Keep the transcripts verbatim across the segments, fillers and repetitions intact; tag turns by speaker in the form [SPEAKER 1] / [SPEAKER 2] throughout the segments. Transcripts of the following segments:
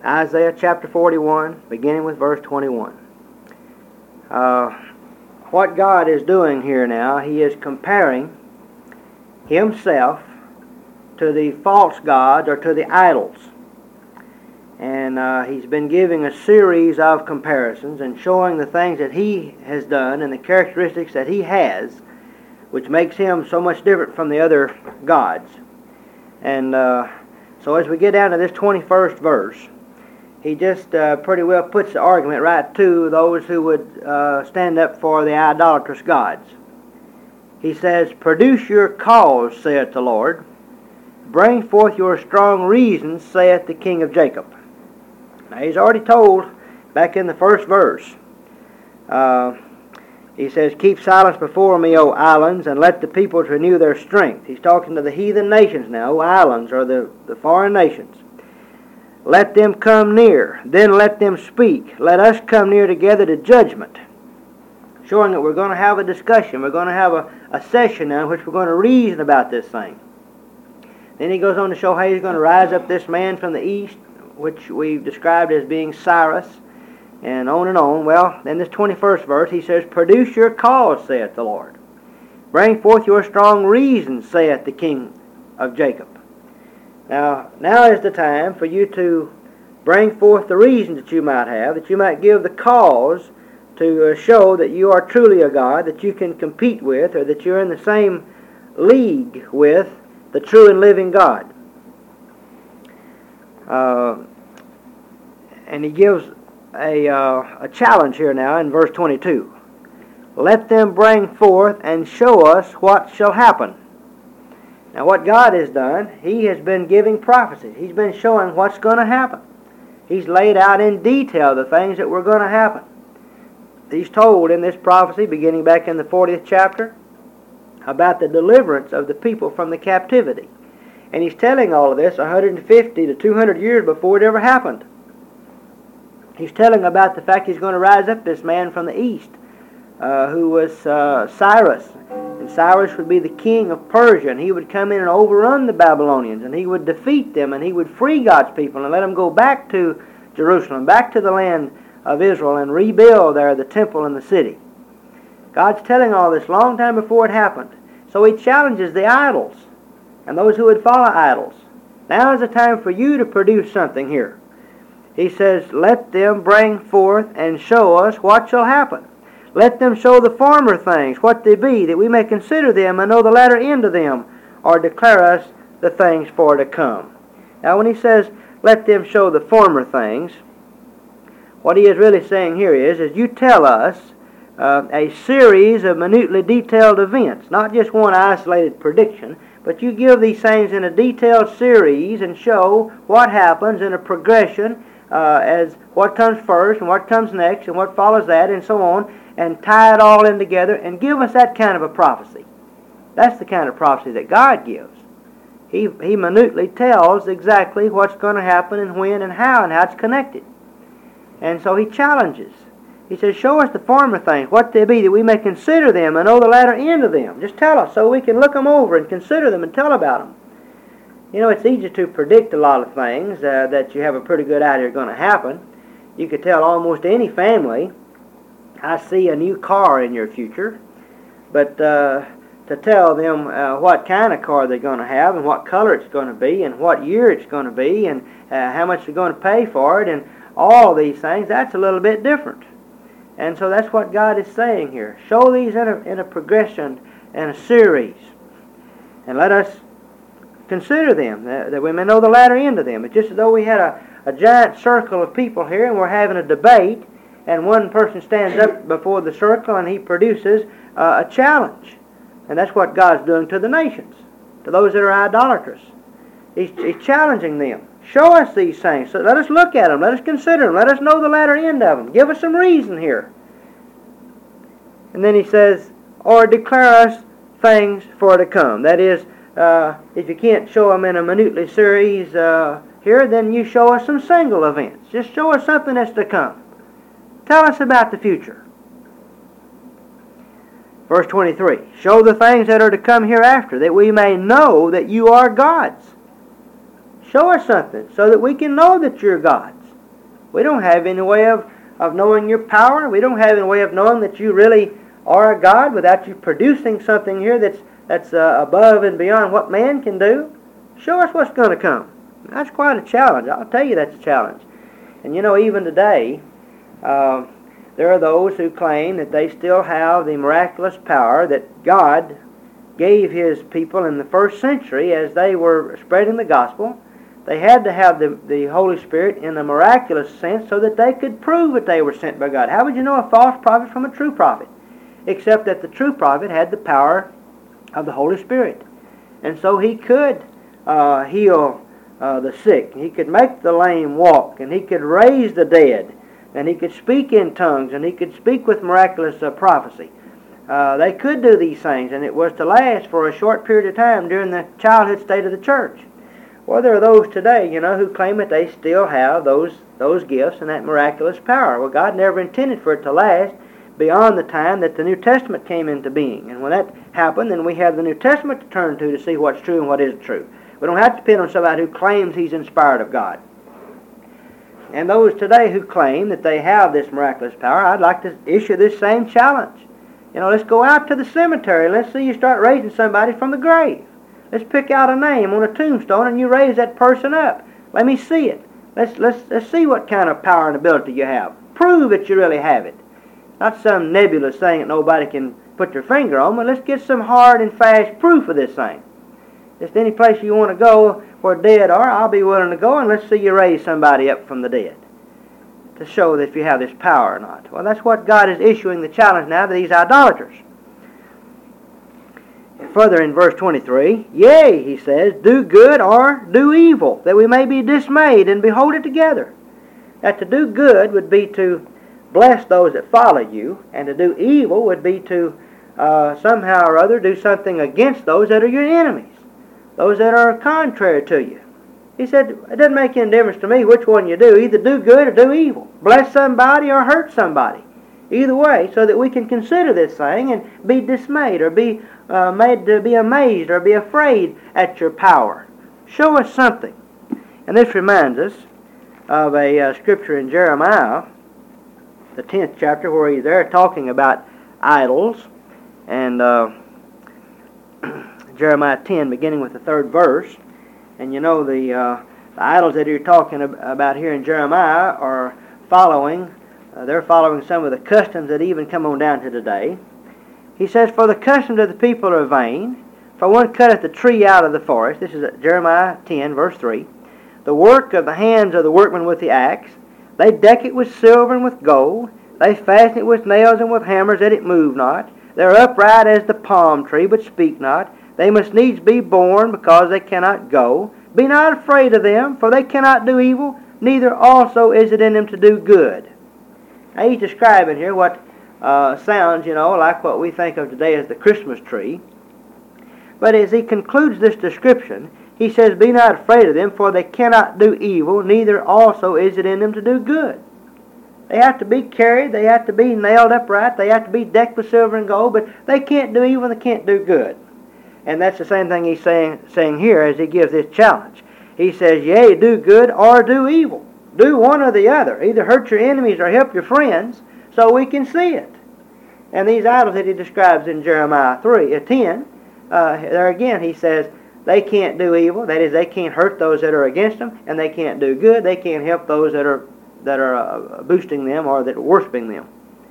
[SPEAKER 1] Isaiah chapter forty-one, beginning with verse twenty-one. Uh, what God is doing here now, He is comparing Himself to the false gods or to the idols. And uh, He's been giving a series of comparisons and showing the things that He has done and the characteristics that He has, which makes Him so much different from the other gods. And uh, so as we get down to this twenty-first verse, He just uh, pretty well puts the argument right to those who would uh, stand up for the idolatrous gods. He says, "Produce your cause, saith the Lord. Bring forth your strong reasons, saith the King of Jacob." Now He's already told back in the first verse. Uh, he says, "Keep silence before me, O islands, and let the peoples renew their strength." He's talking to the heathen nations now. Islands are the, the foreign nations. "Let them come near, then let them speak. Let us come near together to judgment." Showing that we're going to have a discussion. We're going to have a, a session now in which we're going to reason about this thing. Then he goes on to show how He's going to rise up this man from the east, which we've described as being Cyrus, and on and on. Well, in this twenty-first verse, he says, "Produce your cause, saith the Lord. Bring forth your strong reasons, saith the King of Jacob." Now, now is the time for you to bring forth the reasons that you might have, that you might give the cause to uh, show that you are truly a God, that you can compete with, or that you're in the same league with the true and living God. Uh, and he gives a, uh, a challenge here now in verse twenty-two. "Let them bring forth and show us what shall happen." Now what God has done, He has been giving prophecies. He's been showing what's going to happen. He's laid out in detail the things that were going to happen. He's told in this prophecy, beginning back in the fortieth chapter, about the deliverance of the people from the captivity. And He's telling all of this one hundred fifty to two hundred years before it ever happened. He's telling about the fact He's going to rise up this man from the east, uh, who was uh, Cyrus. And Cyrus would be the king of Persia, and he would come in and overrun the Babylonians, and he would defeat them, and he would free God's people and let them go back to Jerusalem, back to the land of Israel, and rebuild there the temple and the city. God's telling all this long time before it happened. So He challenges the idols and those who would follow idols. Now is the time for you to produce something here. He says, "Let them bring forth and show us what shall happen. Let them show the former things, what they be, that we may consider them and know the latter end of them, or declare us the things for to come." Now when He says, "Let them show the former things," what He is really saying here is, is you tell us uh, a series of minutely detailed events, not just one isolated prediction, but you give these things in a detailed series and show what happens in a progression uh, as what comes first and what comes next and what follows that and so on, and tie it all in together and give us that kind of a prophecy. That's the kind of prophecy that God gives. He, he minutely tells exactly what's going to happen and when and how and how it's connected. And so He challenges. He says, "Show us the former things, what they be, that we may consider them and know the latter end of them." Just tell us so we can look them over and consider them and tell about them. You know, it's easy to predict a lot of things uh, that you have a pretty good idea are going to happen. You could tell almost any family, "I see a new car in your future," but uh, to tell them uh, what kind of car they're going to have and what color it's going to be and what year it's going to be and uh, how much they're going to pay for it and all these things, that's a little bit different. And so that's what God is saying here. Show these in a, in a progression and a series, and let us consider them, that, that we may know the latter end of them. It's just as though we had a, a giant circle of people here and we're having a debate, and one person stands up before the circle and he produces uh, a challenge. And that's what God's doing to the nations, to those that are idolatrous. He's, he's challenging them. Show us these things. So let us look at them. Let us consider them. Let us know the latter end of them. Give us some reason here. And then He says, "Or declare us things for to come." That is, uh, if you can't show them in a minutely series uh, here, then you show us some single events. Just show us something that's to come. Tell us about the future. Verse twenty-three, show the things that are to come hereafter, that we may know that you are gods. Show us something so that we can know that you're gods. We don't have any way of, of knowing your power. We don't have any way of knowing that you really are a God without you producing something here that's, that's uh, above and beyond what man can do. Show us what's going to come. That's quite a challenge. I'll tell you that's a challenge. And you know, even today, uh, there are those who claim that they still have the miraculous power that God gave His people in the first century as they were spreading the gospel. They had to have the, the Holy Spirit in a miraculous sense so that they could prove that they were sent by God. How would you know a false prophet from a true prophet? Except that the true prophet had the power of the Holy Spirit. And so he could uh, heal uh, the sick. He could make the lame walk. And he could raise the dead. And he could speak in tongues. And he could speak with miraculous uh, prophecy. Uh, they could do these things. And it was to last for a short period of time during the childhood state of the church. Well, there are those today, you know, who claim that they still have those, those gifts and that miraculous power. Well, God never intended for it to last beyond the time that the New Testament came into being. And when that happened, then we have the New Testament to turn to to see what's true and what isn't true. We don't have to depend on somebody who claims he's inspired of God. And those today who claim that they have this miraculous power, I'd like to issue this same challenge. You know, let's go out to the cemetery. Let's see you start raising somebody from the grave. Let's pick out a name on a tombstone and you raise that person up. Let me see it. Let's, let's, let's see what kind of power and ability you have. Prove that you really have it. Not some nebulous thing that nobody can put their finger on, but let's get some hard and fast proof of this thing. Just any place you want to go where dead are, I'll be willing to go, and let's see you raise somebody up from the dead to show that if you have this power or not. Well, that's what God is issuing the challenge now to these idolaters. And further in verse twenty-three, yea, he says, do good or do evil, that we may be dismayed and behold it together. That to do good would be to bless those that follow you, and to do evil would be to uh, somehow or other do something against those that are your enemies, those that are contrary to you. He said, it doesn't make any difference to me which one you do. Either do good or do evil. Bless somebody or hurt somebody. Either way, so that we can consider this thing and be dismayed or be uh, made to be amazed or be afraid at your power. Show us something. And this reminds us of a uh, scripture in Jeremiah, the tenth chapter, where he's there talking about idols. And uh, Jeremiah ten, beginning with the third verse. And you know, the, uh, the idols that you're talking about here in Jeremiah are following, uh, they're following some of the customs that even come on down to today. He says, for the customs of the people are vain, for one cutteth the tree out of the forest. This is Jeremiah ten, verse three. The work of the hands of the workmen with the axe. They deck it with silver and with gold. They fasten it with nails and with hammers that it move not. They are upright as the palm tree, but speak not. They must needs be born, because they cannot go. Be not afraid of them, for they cannot do evil, neither also is it in them to do good. Now he's describing here what uh, sounds, you know, like what we think of today as the Christmas tree. But as he concludes this description, he says, be not afraid of them, for they cannot do evil, neither also is it in them to do good. They have to be carried, they have to be nailed upright, they have to be decked with silver and gold, but they can't do evil, they can't do good. And that's the same thing he's saying, saying here as he gives this challenge. He says, yea, do good or do evil. Do one or the other. Either hurt your enemies or help your friends, so we can see it. And these idols that he describes in Jeremiah three, uh, ten, uh, there again he says, they can't do evil. That is, they can't hurt those that are against them, and they can't do good. They can't help those that are that are uh, boosting them or that are worshiping them.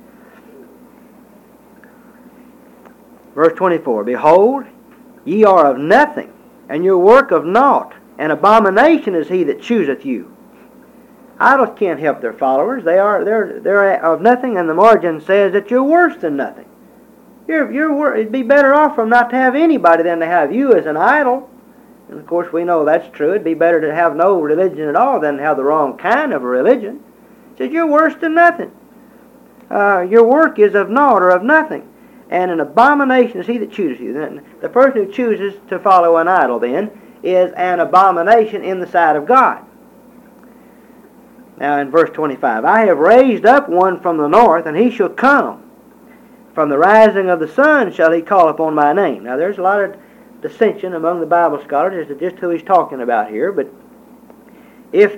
[SPEAKER 1] Verse twenty-four, behold, ye are of nothing, and your work of naught. An abomination is he that chooseth you. Idols can't help their followers. They are they're they're of nothing, and the margin says that you're worse than nothing. You're you're it'd be better off for them not to have anybody than to have you as an idol. And of course we know that's true. It'd be better to have no religion at all than to have the wrong kind of a religion. It says you're worse than nothing. Uh, your work is of naught or of nothing. And an abomination is he that chooses you. Then the person who chooses to follow an idol then is an abomination in the sight of God. Now in verse twenty-five, I have raised up one from the north, and he shall come. From the rising of the sun shall he call upon my name. Now there's a lot of dissension among the Bible scholars as to just who he's talking about here, but if this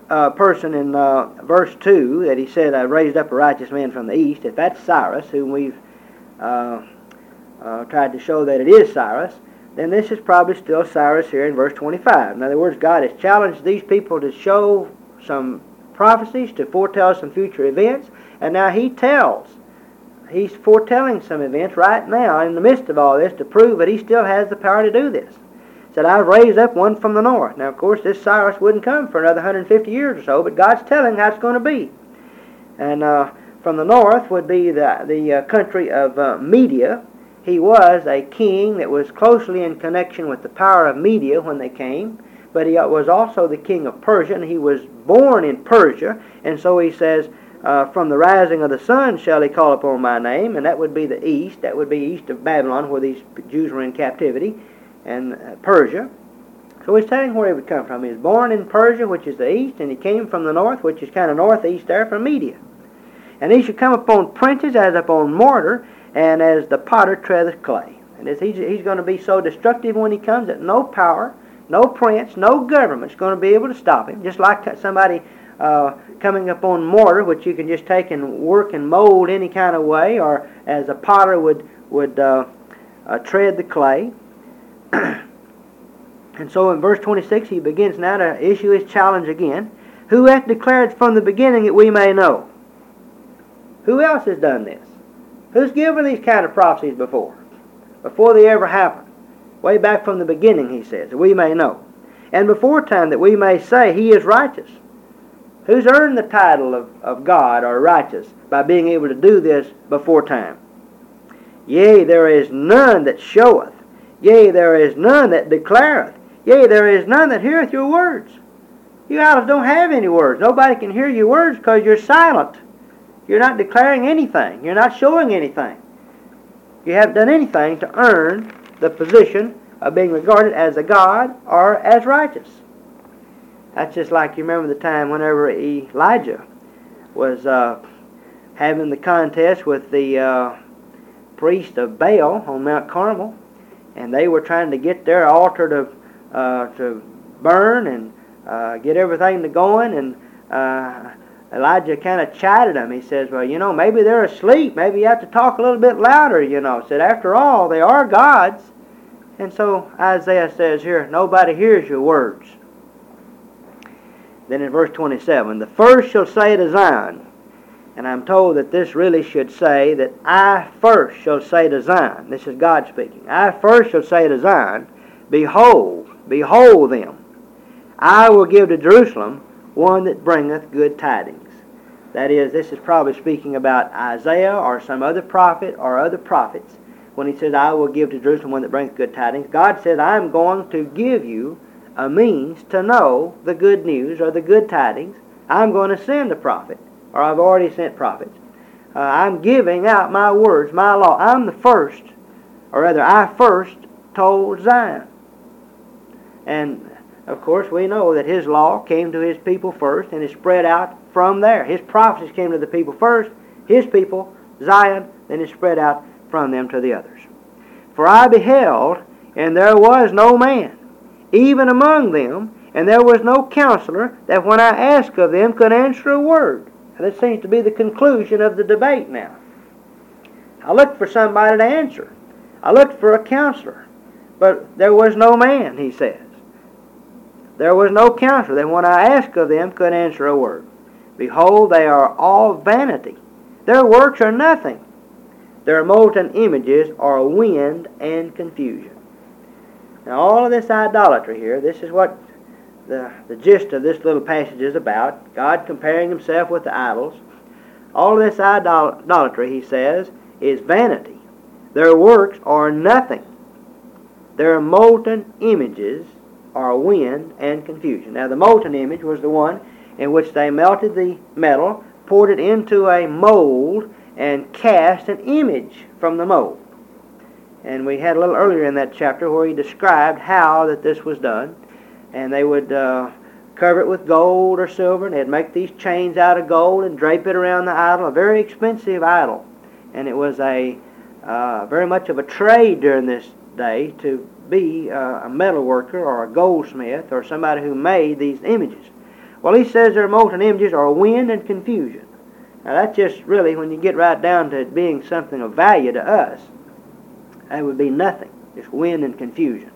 [SPEAKER 1] uh, person in uh, verse two that he said, I raised up a righteous man from the east, if that's Cyrus, whom we've uh, uh, tried to show that it is Cyrus, then this is probably still Cyrus here in verse twenty-five. In other words, God has challenged these people to show some prophecies, to foretell some future events, and now he tells, he's foretelling some events right now in the midst of all this to prove that he still has the power to do this. He said, I've raised up one from the north. Now, of course, this Cyrus wouldn't come for another one hundred fifty years or so, but God's telling how it's going to be. And uh, from the north would be the, the uh, country of uh, Media. He was a king that was closely in connection with the power of Media when they came, but he was also the king of Persia, and he was born in Persia, and so he says, uh, from the rising of the sun shall he call upon my name, and that would be the east, that would be east of Babylon, where these Jews were in captivity, and uh, Persia. So he's telling where he would come from. He was born in Persia, which is the east, and he came from the north, which is kind of northeast there, from Media. And he should come upon princes as upon mortar, and as the potter treadeth clay. And as he's, he's going to be so destructive when he comes that no power, no prince, no government is going to be able to stop him. Just like somebody uh, coming upon mortar, which you can just take and work and mold any kind of way, or as a potter would, would uh, uh, tread the clay. And so in verse twenty-six he begins now to issue his challenge again. Who hath declared from the beginning that we may know? Who else has done this? Who's given these kind of prophecies before? Before they ever happened. Way back from the beginning, he says, that we may know. And before time, that we may say he is righteous. Who's earned the title of, of God or righteous by being able to do this before time? Yea, there is none that showeth. Yea, there is none that declareth. Yea, there is none that heareth your words. You others don't have any words. Nobody can hear your words because you're silent. You're not declaring anything. You're not showing anything. You haven't done anything to earn the position of being regarded as a God or as righteous. That's just like you remember the time whenever Elijah was uh, having the contest with the uh, priest of Baal on Mount Carmel, and they were trying to get their altar to uh, to burn and uh, get everything to going, and uh, Elijah kind of chided them. He says, well, you know, maybe they're asleep. Maybe you have to talk a little bit louder, you know. He said, after all, they are gods. And so Isaiah says here, nobody hears your words. Then in verse twenty-seven, the first shall say to Zion, and I'm told that this really should say that I first shall say to Zion. This is God speaking. I first shall say to Zion, behold, behold them. I will give to Jerusalem one that bringeth good tidings. That is, this is probably speaking about Isaiah or some other prophet or other prophets. When he says, I will give to Jerusalem one that bringeth good tidings, God says, I'm going to give you a means to know the good news or the good tidings. I'm going to send a prophet, or I've already sent prophets. Uh, I'm giving out my words, my law. I'm the first, or rather, I first told Zion. And of course, we know that his law came to his people first and is spread out from there. His prophecies came to the people first, his people, Zion, then is spread out from them to the others. For I beheld, and there was no man, even among them, and there was no counselor, that when I asked of them could answer a word. And this seems to be the conclusion of the debate now. I looked for somebody to answer. I looked for a counselor, but there was no man, he says. There was no counselor that when I asked of them could answer a word. Behold, they are all vanity. Their works are nothing. Their molten images are wind and confusion. Now all of this idolatry here, this is what the, the gist of this little passage is about. God comparing himself with the idols. All of this idolatry, he says, is vanity. Their works are nothing. Their molten images are wind and confusion. Now the molten image was the one in which they melted the metal, poured it into a mold, and cast an image from the mold. And we had a little earlier in that chapter where he described how that this was done. And they would uh, cover it with gold or silver, and they'd make these chains out of gold and drape it around the idol, a very expensive idol. And it was a uh, very much of a trade during this day to be uh, a metal worker or a goldsmith or somebody who made these images. Well, he says their molten images are wind and confusion. Now that's just really, when you get right down to it being something of value to us, that would be nothing, just wind and confusion.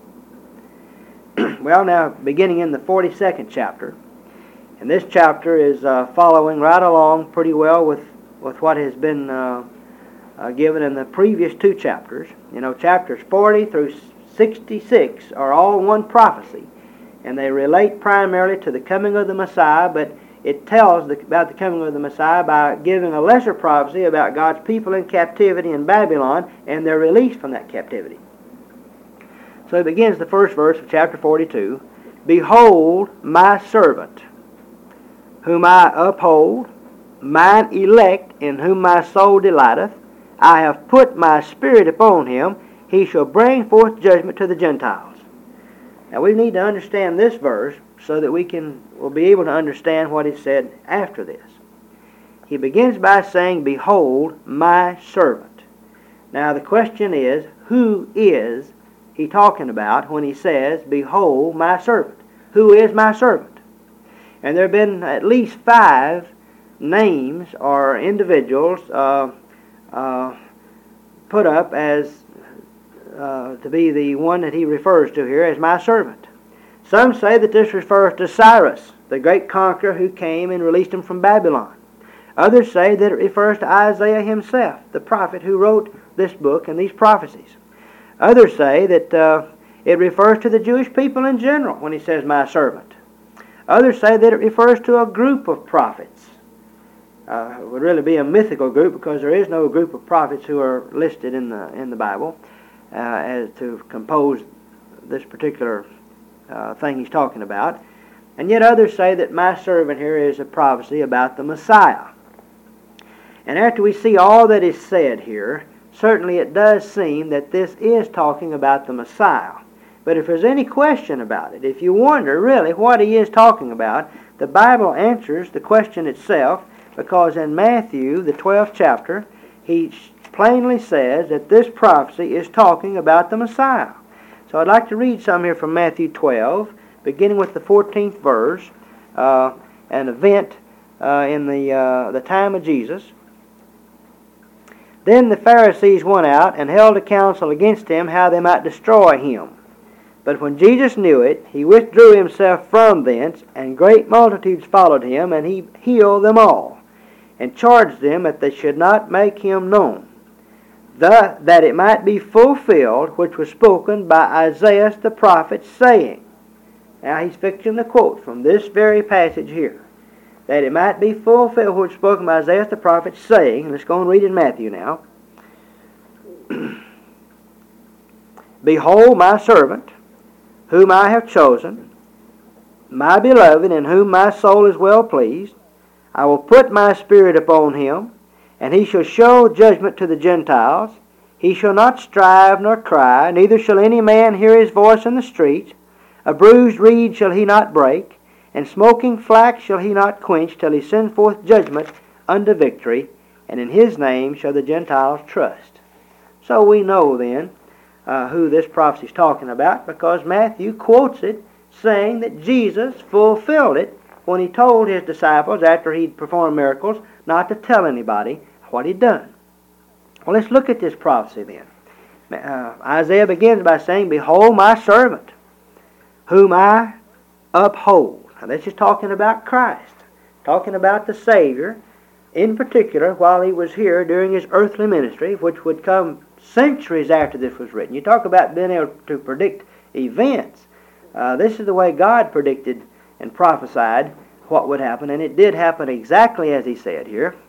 [SPEAKER 1] Well, now, beginning in the forty-second chapter, and this chapter is uh, following right along pretty well with, with what has been uh, uh, given in the previous two chapters. You know, chapters forty through sixty-six are all one prophecy, and they relate primarily to the coming of the Messiah, but it tells the, about the coming of the Messiah by giving a lesser prophecy about God's people in captivity in Babylon and their release from that captivity. So it begins the first verse of chapter forty-two. Behold my servant, whom I uphold, mine elect, in whom my soul delighteth. I have put my spirit upon him. He shall bring forth judgment to the Gentiles. Now we need to understand this verse so that we can will be able to understand what is said after this. He begins by saying, behold my servant. Now the question is, who is he talking about when he says, behold my servant? Who is my servant? And there have been at least five names or individuals uh, uh, put up as uh, to be the one that he refers to here as my servant. Some say that this refers to Cyrus, the great conqueror who came and released him from Babylon. Others say that it refers to Isaiah himself, the prophet who wrote this book and these prophecies. Others say that uh, it refers to the Jewish people in general when he says my servant. Others say that it refers to a group of prophets. Uh, it would really be a mythical group because there is no group of prophets who are listed in the in the Bible uh, as to compose this particular uh, thing he's talking about. And yet others say that my servant here is a prophecy about the Messiah. And after we see all that is said here, certainly it does seem that this is talking about the Messiah. But if there's any question about it, if you wonder really what he is talking about, the Bible answers the question itself, because in Matthew, the twelfth chapter, he plainly says that this prophecy is talking about the Messiah. So I'd like to read some here from Matthew twelve, beginning with the fourteenth verse, uh, an event uh, in the, uh, the time of Jesus. Then the Pharisees went out and held a council against him how they might destroy him. But when Jesus knew it, he withdrew himself from thence, and great multitudes followed him, and he healed them all, and charged them that they should not make him known, the, that it might be fulfilled which was spoken by Isaiah the prophet, saying. Now he's fixing the quote from this very passage here. That it might be fulfilled which was spoken by Isaiah the prophet, saying, and let's go and read in Matthew now. Behold my servant, whom I have chosen, my beloved, in whom my soul is well pleased. I will put my spirit upon him, and he shall show judgment to the Gentiles. He shall not strive nor cry, neither shall any man hear his voice in the streets. A bruised reed shall he not break, and smoking flax shall he not quench, till he send forth judgment unto victory, and in his name shall the Gentiles trust. So we know then uh, who this prophecy is talking about, because Matthew quotes it, saying that Jesus fulfilled it when he told his disciples, after he'd performed miracles, not to tell anybody what he'd done. Well, let's look at this prophecy then. Uh, Isaiah begins by saying, behold my servant, whom I uphold. Now this is talking about Christ, talking about the Savior, in particular while he was here during his earthly ministry, which would come centuries after this was written. You talk about being able to predict events. Uh, this is the way God predicted and prophesied what would happen, and it did happen exactly as he said here.